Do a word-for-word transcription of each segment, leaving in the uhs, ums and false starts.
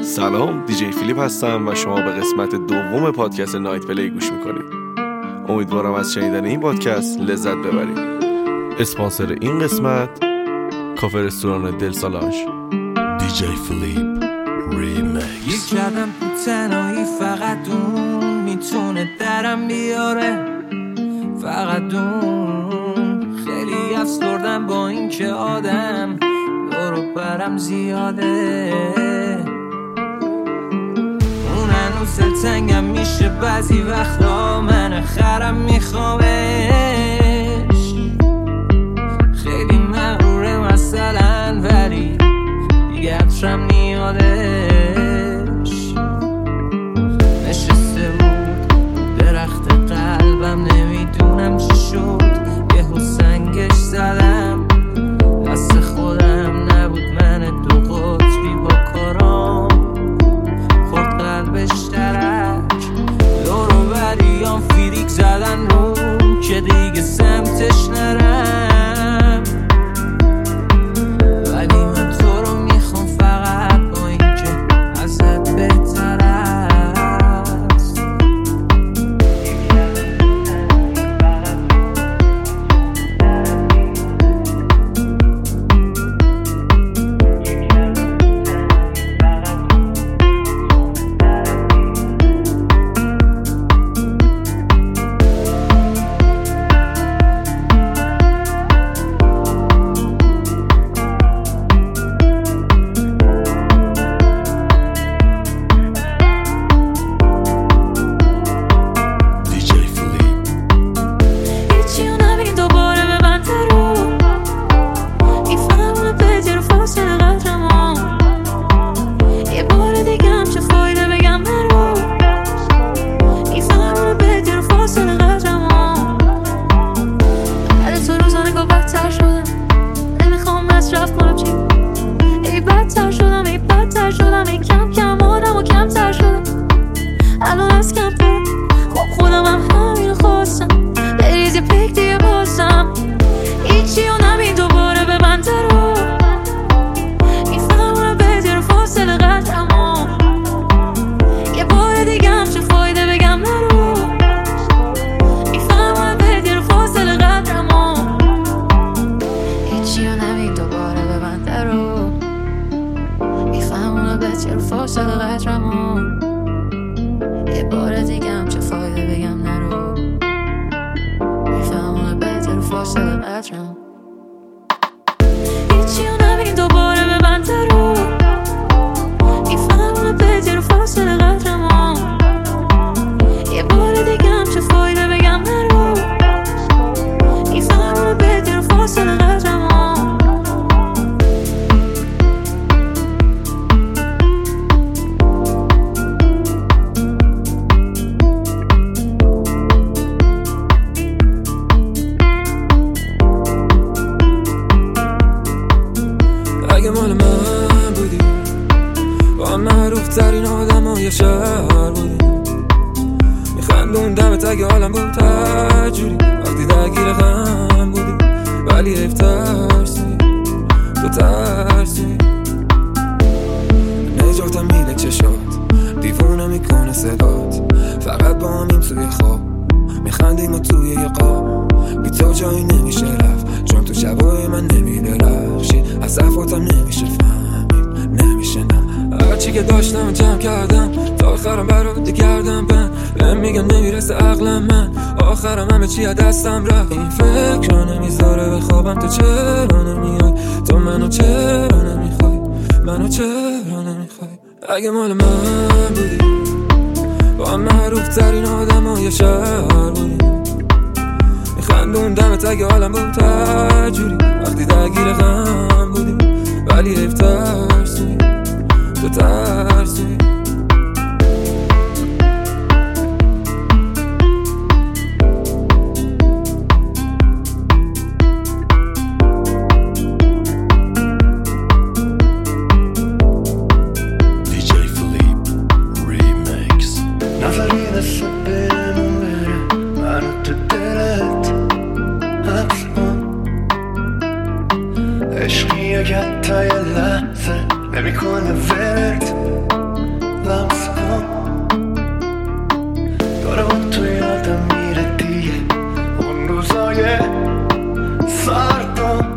سلام، دیجی فیلیپ هستم و شما به قسمت دوم پادکست نایت پلی گوش میکنید. امیدوارم از شنیدن این پادکست لذت ببرید. اسپانسر این قسمت کافه رستوران دل سالانج. دیجی فیلیپ ریمیکس. یک کردم تو تنهایی، فقط اون میتونه درم بیاره، فقط اون. خیلی افسردم با این که آدم دور و برم زیاده، اون هنوز دلتنگم میشه بعضی وقتا، من خرم میخوامش. خیلی مغروره مثلا، ولی دیگه عطرم نیادش. نشسته بود درخت قلبم، نمیدونم چی شد، یهو سنگش زدم. دست خودم نبود، من دو قطبی با کارام خورد قلبش ترک. دور و بریام فیریک زدن روم که دیگه سمتش نرم، ولی من تو رو میخوام فقط با این که ازت بهتر است. اگه مال من بودی، با هم معروف ترین آدم های شهر بودی، میخندون دمت اگه حالم بود تجوری، وقتی درگیر غم بودی، ولی حیف ترسوی، تو ترسوی. عشقی که تا یه لحظه نمیکنه ولت، لمس کن داره با تو یادم میره دیگه اون روزای سردم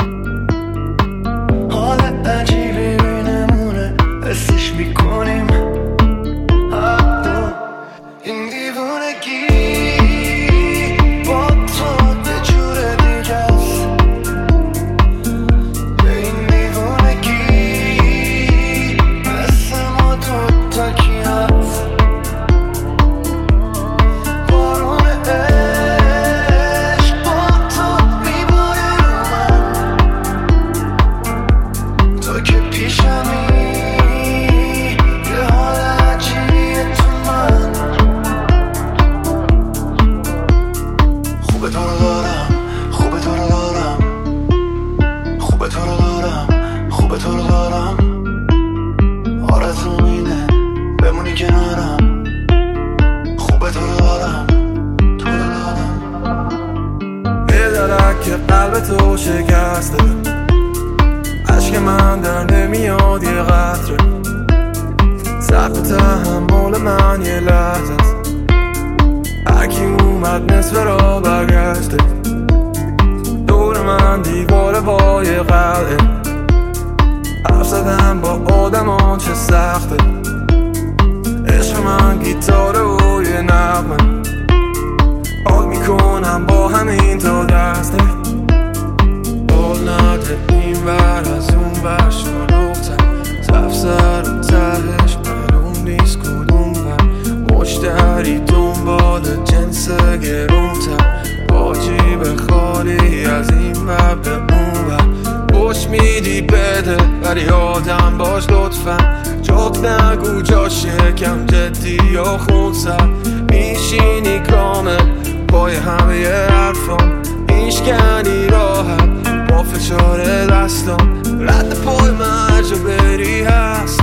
حال عجیبی بینمونه حسش میکنیم حتی این دیوونگی با تو یه جور دیگه است به این دیوونگی مثل ما دوتا کی هست بارون عشق با تو میباره رو من تو که پیشمی یه حال عجیبیه تو من خوبه تو رو دارم خوبه تو رو دارم خوبه تو رو دارم خوبه تو رو دارم آرزوم اینه بمونی کنارم خوبه تو رو دارم تو رو دارم یه درک که قلب تو شکسته عشق من در نمیاد یه قطره سقف تحمل من یه لحظه است هرکی اومد نصف را برگشته دور من دیواره با یه قلعه حرف زدم با آدمان چه سخته عشق من گیتاره و یه نغمه حال میکنم با همین تا دسته حال نده این ور از اون ور شلوغتر تفسر و تهش معلوم نیست کدوم ور مشتری دنبال جنس گرونتر با جیب خالی از این ور به اون ور پشت میدی بده ولی آدم باش لطفا جوک نگو جا شکم جدی یا خونسر میشینی کامل پای همه ی حرفان میشکنی راحت با فشار دستان رد پای مرجا بری هست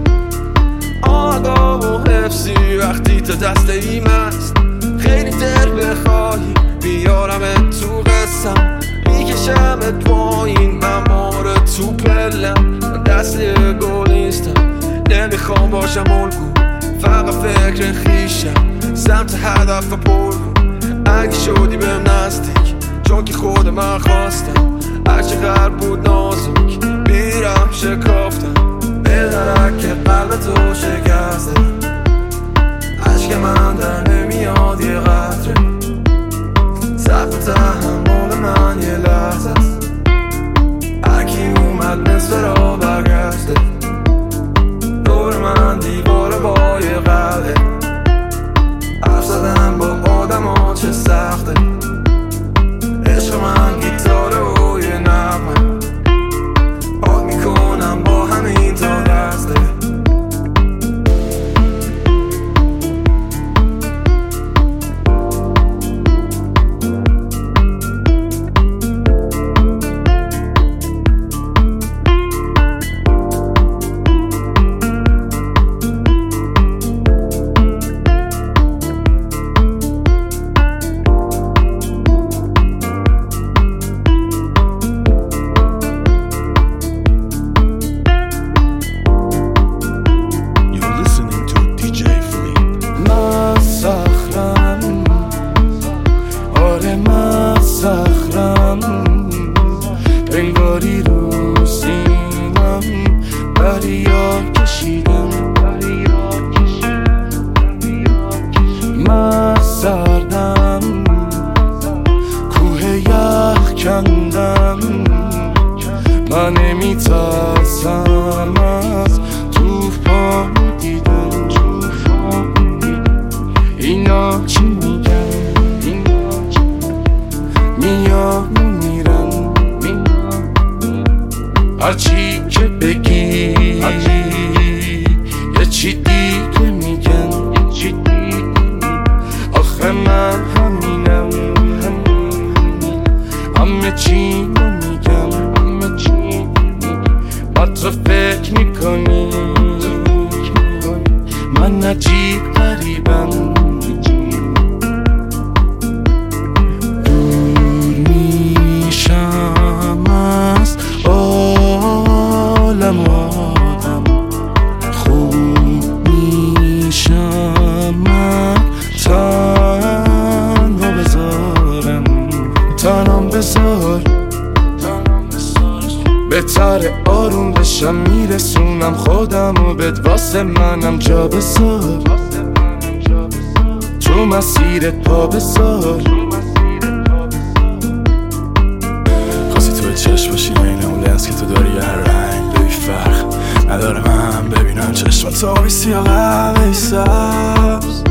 آگاه و حفظی وقتی تا دست ایم است خیلی دل بخواهی بیارم تو قصم میکشمت پایین من ماره تو پلم من دست گل نیستم نمیخوام باشم الگو فقط فکر خیشم سمت هدف پر اگه شدی بهم نزدیک چون که خود من خواستم هرچقدر بود نازک بیرم شکافتم بدرک که قلب تو شکسته عشق من در نمیاد یه قطره سقف تحمل من یه لحظه است هرکی اومد نصف را برگشته دور من دیواره با یه قلعه حرف زدن با آدم ها چه سخته عشق من گیتاره و یه نغمه حال میکنم با همین تا دسته من نمیترسم از توفان دیدن اینا چی میگن میان میرن هرچی که بگی یه چی دیگه میگن آخه من همینم همه چی نمیگم با تو فکر میکنی من عجیب غریبم دور میشم از عالم آدم خوب آروم بشم میرسونم خودم و بد واسه منم جا بذار تو مسیرت پا بذار خواستی تو چشم باشی این اون لنز که تو داری هر رنگ ببی فرق نداره من ببینم چشم تو آبی سیاه قهوه‌ای سبز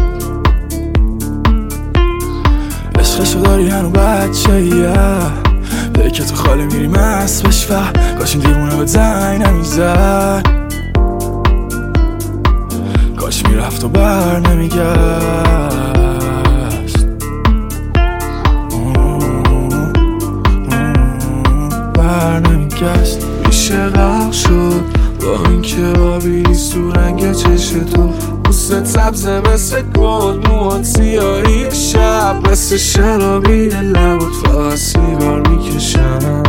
عشقشو داری هنو بچه یه داری که تو خاله میری مست بش و کاش این دیوونه به زنگ نمیزد کاش میرفت و بر نمیگشت بر نمیگشت میشه غرق شد با اینکه آبی نیست تو رنگ چشم تو پوست سبزه مثل گل موهات سیاهی شب مثل شرابی لبات فقط سیگار میکشم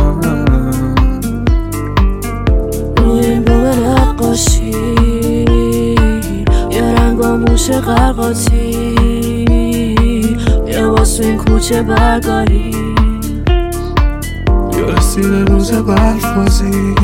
روی بوم نقاشی یه رنگاموش غرقاتی یه واسه این کوچه برگاری یا رسیده روز برفازی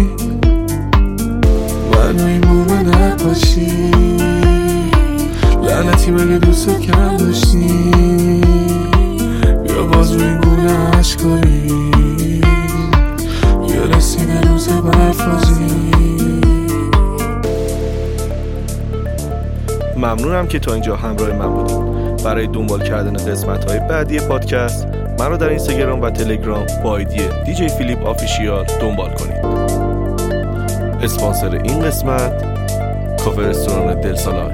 من روی بوم نقاشی لعنتی مگه دوست کم داشتی یا باز روی این گونه عشقایی یا رسیده روز برفازی. ممنونم که تا اینجا همراه من بودید. برای دنبال کردن قسمت‌های بعدی پادکست من رو در اینستاگرام و تلگرام با آیدی دیجی فیلیپ آفیشیال دنبال کنید. اسپانسر این قسمت کافه رستوران دل سالاژ.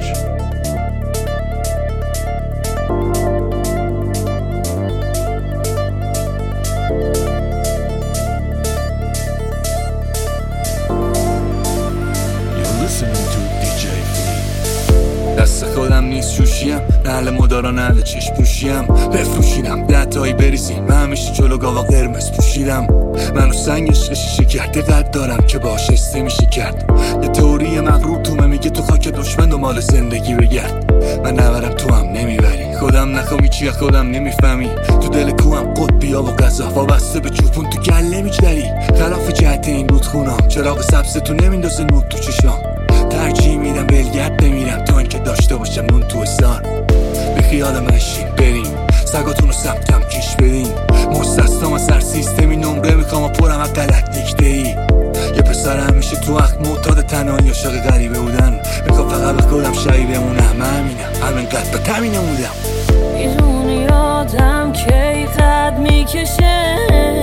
دست خودم نیست شوشیم نهل مدارا نهل چشم پوشیم بفروشیدم ده تایی بریزیم من همیشه جلو گاوا قرمز پوشیدم منو سنگ عشق شیشه کرده قد دارم که باش استه میشه کرد یه تئوری مغرور تومه میگه تو خاک دشمن و مال زندگی بگرد من نبرم تو هم نمیبری خودم نخوامی چیه خودم نمیفهمی تو دل کوهم قطبیا و قضا وابسته به چوپون تو گله میجدری خلاف جهت این رودخونام چراغ سبز تو نمیندازه نور تو چشام ترجیح میدم بلگرد بمیرم تا اینکه داشته باشم نون تو استان به خیال مشین بریم سگاتون رو سمتم کش بدین مستستم از سر سیستمی نمره میخوام و پرم از غلط دیکته ای یه پسر همیشه تو وقت معتاد تنهایی عاشق غریبه بودن میخوام فقط به خودم شایی بمونم من همینم همینقدر به تمین نمودم میدونی آدم کی قد میکشه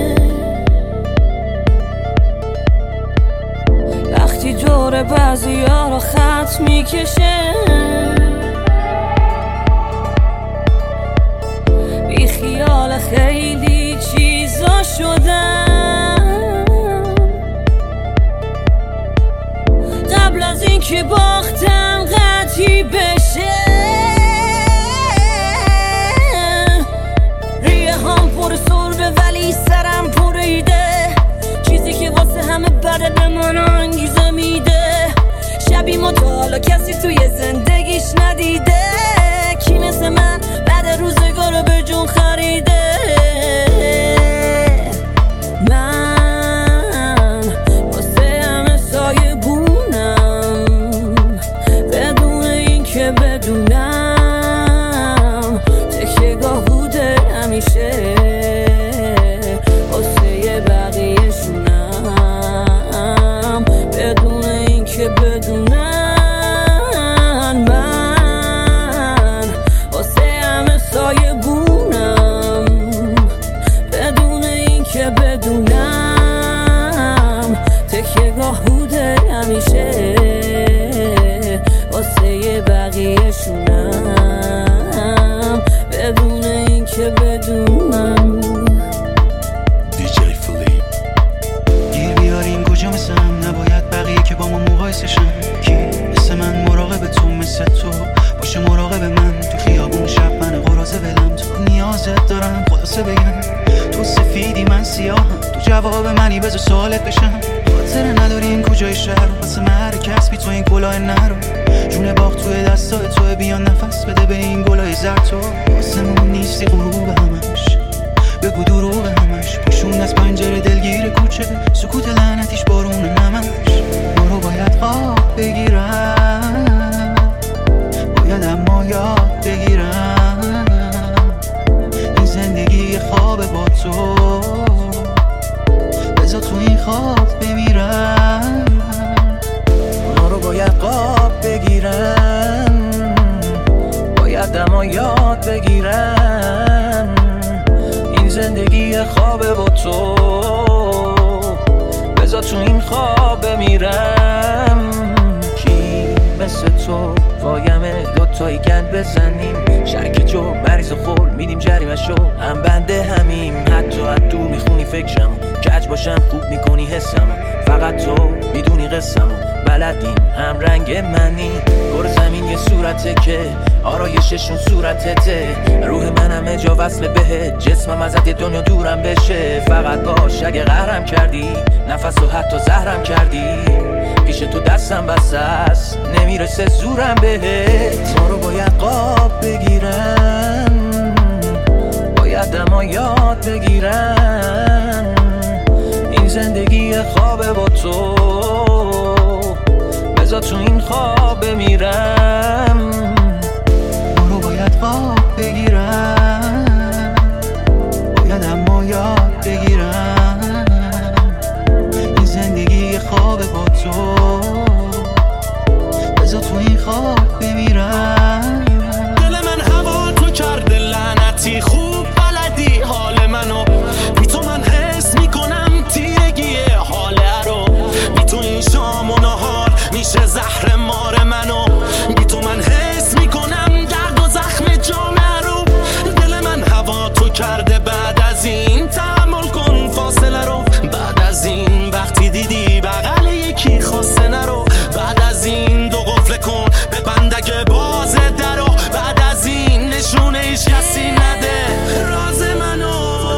وقتی جور بعضی ها رو خط میکشه بی خیال خیلی چیزا شدم قبل از این که باختم قطعی بشه ریه هم پر سربه ولی سرم پر ایده چیزی که واسه همه بده به من انگیزه میده شبی ما تا حالا کسی توی زندگیش ندیده کی مثل من بعد روزگار رو به جون خریده من واسه همه سایه بونم بدون این که بدونم تکیه گاه بوده همیشه واسه بقیه شونم بدون این که بدونم من واسه همه سایه بونم بدون این که بدونم تکیه گاه بوده همیشه واسه بقیه شونم بدون این که بدونم. دیجی فیلیپ گیر بیاریم کجا مثل هم نباید بقیه که با ما مقایسه شن کی مثل من مراقب تو مثل تو باشه مراقب من تو خیابون شب من قرازه ولم تو نیازت دارم خلاصه بگم تو سفیدی من سیاهم تو جواب منی بذار سوالت بشم خاطر نداریم کجای شهر واسه مهر کسبی تو این گلاه نرو جون باغ توی دستای تو بیان نفس بده به این گلای زرد تو واسه مون نیستی غروب همش بگو دروغ همش، پوشون از پنجره دلگیر کوچه، سکوت لعنتیش بارون نمش. ما رو باید خواب بگیرم، باید اما یاد بگیرم این زندگی خواب با تو، بذار تو این خواب بمیرم. ما رو باید خواب بگیرم، باید اما یاد بگیرم این زندگی خواب با تو، بذار تو این خواب بمیرم. کی مثل تو وایمه دوتایی گند بزنیم، شرک جو مریض خور میدیم جریمه شو، هم بنده همیم. حتی حدو میخونی فکرمو، کج باشم خوب میکنی حسمو، فقط تو میدونی قسمو، بلدیم هم رنگ منی. گور زمین یه صورته که آرایششون صورتته، روح من همه جا وصل بهت، جسمم ازت یه دنیا دورم بشه. فقط باش اگه قهرم کردی، نفس و حتی زهرم کردی، پیش تو دستم بسته است نمیرسه زورم بهت. ما رو باید قاب بگیرم، باید اما یاد بگیرم این زندگی خواب با تو، بذار تو این خواب بمیرم. ما رو باید خواب بگیرم، باید اما یاد بگیرم این زندگی خواب با تو، بذار تو این خواب بمیرم. دل من هوا تو کرده لعنتی، خوب بلدی حال منو، بی تو من حس میکنم تیرگی حاله رو، بی تو این شام و نهار میشه زهر مار منو، بی تو من حس میکنم درد و زخم جامعه رو. دل من هوا تو کرده، بعد از این تحمل کن فاصله رو، بعد از این وقتی دیدی بغل یکی خواسته نرو، بعد از این دو قفل کن به بندگه باز درو، بعد از این نشونه ایش کسی نده راز منو.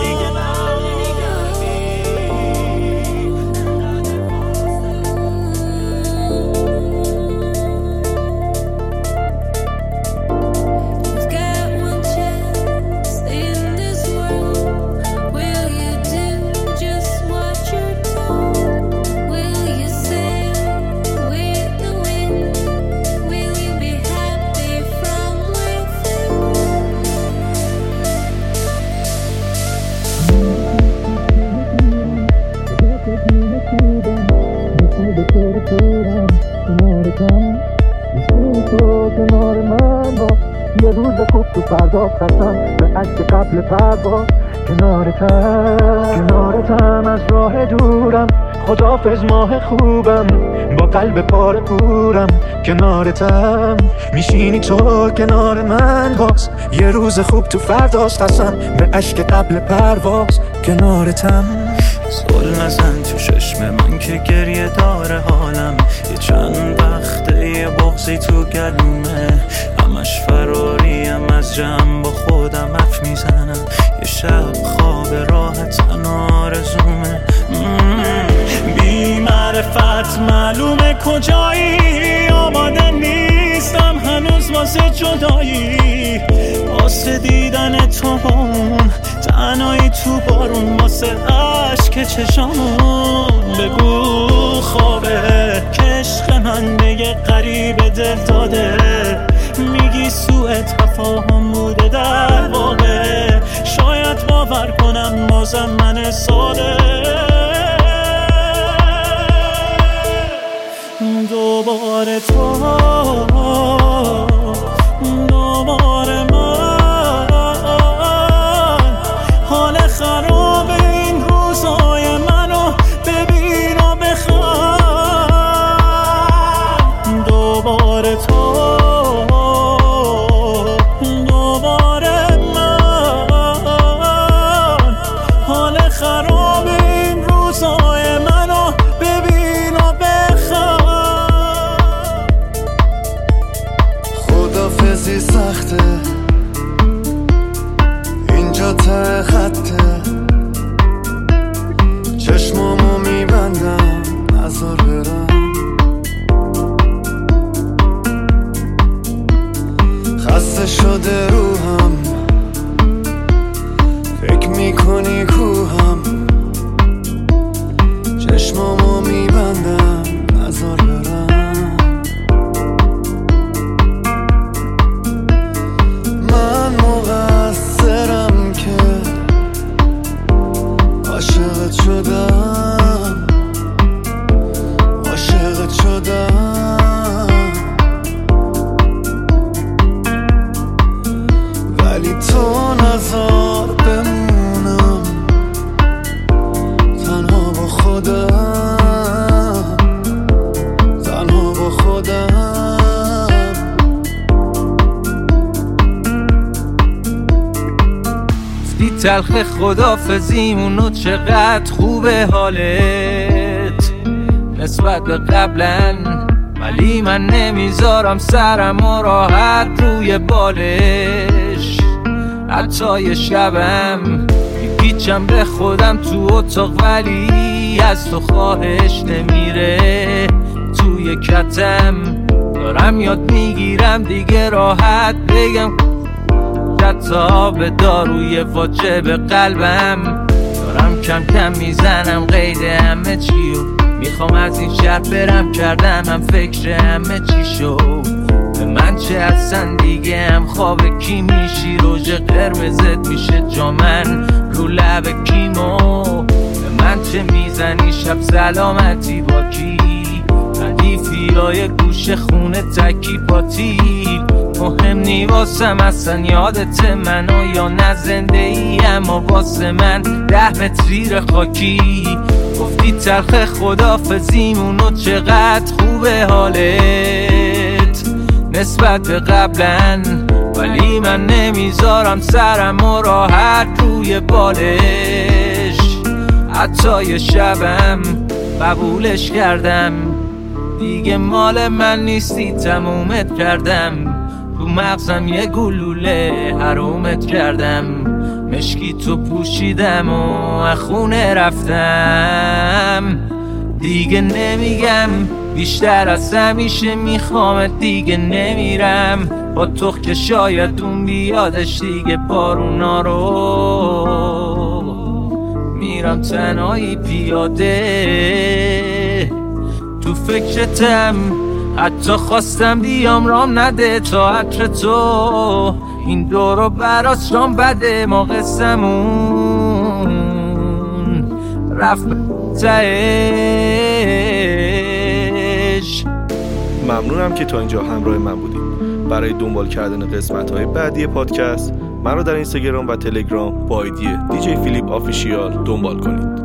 کنار من با یه روز خوب تو فردا قسم به عشق قبل پرواز، کنارتم کنارتم از راه دورم، خداحافظ ماه خوبم با قلب پاره پورم، کنارتم میشینی تو کنار من باز، یه روز خوب تو فرداست قسم به عشق قبل پرواز، کنارتم. سول نزن تو چشم من که گریه داره حالم، یه چند وقته یه بغضی تو گلومه، همش فراریم از جمع با خودم حرف میزنم، یه شب خواب راحت آرزومه. بی معرفت معلومه کجایی، آماده نیستم هنوز واسه جدایی، واسه دیدن تو اون تنهایی تو بارون، واسه عشق چشامون. بگو خوابه که عشق من به یه غریب دل داده، میگی سوء تفاهم بوده در واقع، شاید باور کنم بازم من ساده. دوباره تو دوباره من، حال خراب این روزای منو ببین و بخند. دوباره تو دوباره من، حال خراب این روزای منو ببین و بخند. خدافزی سخته اینجا ته خطه، چشمامو میبندم نذار برم، خسته شده روحم، فکر میکنی شدم، ولی تو نذار بمونم تنها با خودم، تنها با خودم. گفتی تلخ خدافزیمونو چقدر خوبه حالت نسبت به قبلن، ولی من نمیذارم سرمو راحت روی بالش. حتی یه شبم میپیچم به خودم تو اتاق، ولی از تو خواهش نمیره توی کتم. دارم یاد میگیرم دیگه راحت بگم حتی به داروی واجب قلبم. دارم کم کم میزنم قید همه چیو، میخوام از این شهر برم، کردم هم فکر همه چی شد. به من چه اصلا دیگه هم خواب کی میشی، روژ قرمزت میشه جامن رو لب کیمو. به من چه میزنی شب سلامتی با کی، ردیفی های گوش خونه تکی پاتیل. مهم نی واسم اصلا یادت منو یا نه زنده ای، اما واسه من ده متر خاکی. گفتی تلخ خدافزیمونو چقدر خوبه حالت نسبت به قبلن، ولی من نمیذارم سرمو راحت روی بالش. حتی یه شبم قبولش کردم، دیگه مال من نیستی تمومت کردم. تو مغزم یه گلوله حرومت کردم، مشکی تو پوشیدم و خونه رفتم. دیگه نمیگم بیشتر از همیشه میخوامت، دیگه نمیرم با تو که شاید اون بیادش دیگه بارونا رو. میرم تنهایی پیاده تو فکرتم، حتی خواستم بیام رام نده تا عطر تو. این دورو براس رام بده، ما قصمون رفت تهش. ممنونم که تا اینجا همراه من بودید. برای دنبال کردن قسمت‌های بعدی پادکست من رو در اینستاگرام و تلگرام با آیدی دی جی فیلیپ آفیشیال دنبال کنید.